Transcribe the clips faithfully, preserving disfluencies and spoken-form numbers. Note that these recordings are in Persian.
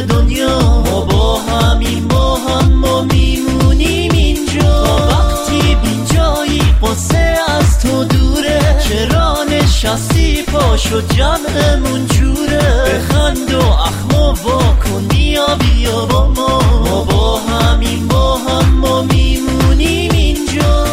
دنیا. ما با همین با هم ما میمونیم اینجا تا وقتی بین جایی قصه از تو دوره. چرا نشستی پاشو جمعمون جوره. بخند و اخمو واکن بیا بیا با ما. ما با همین با هم ما میمونیم اینجا.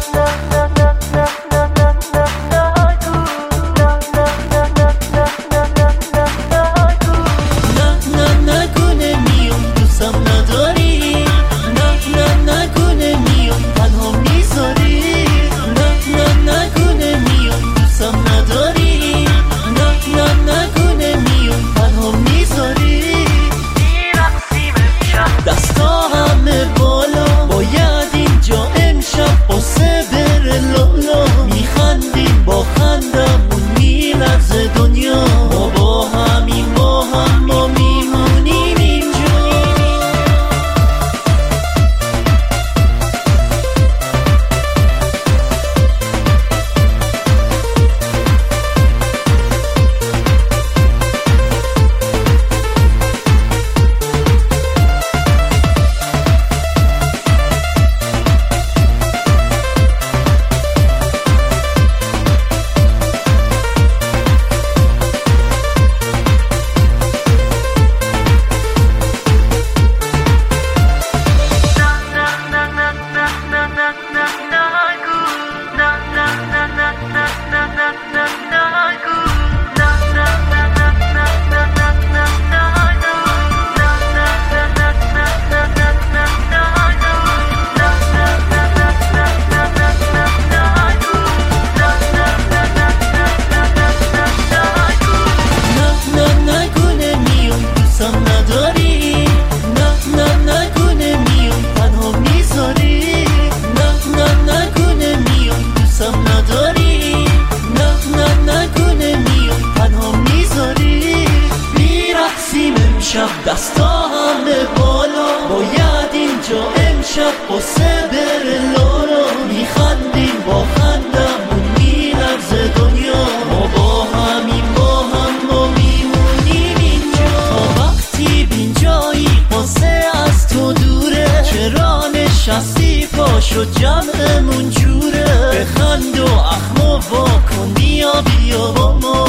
دستا همه بالا باید اینجا امشب قصه بره لالا. میخندیم با خندمون میلرزه دنیا. ما با همین با هم ما میمونیم اینجا تا وقتی بین جایی قصه از تو دوره. چرا نشستی پاشو جمعمون جوره. بخند و اخمو واکن بیا بیا با ما.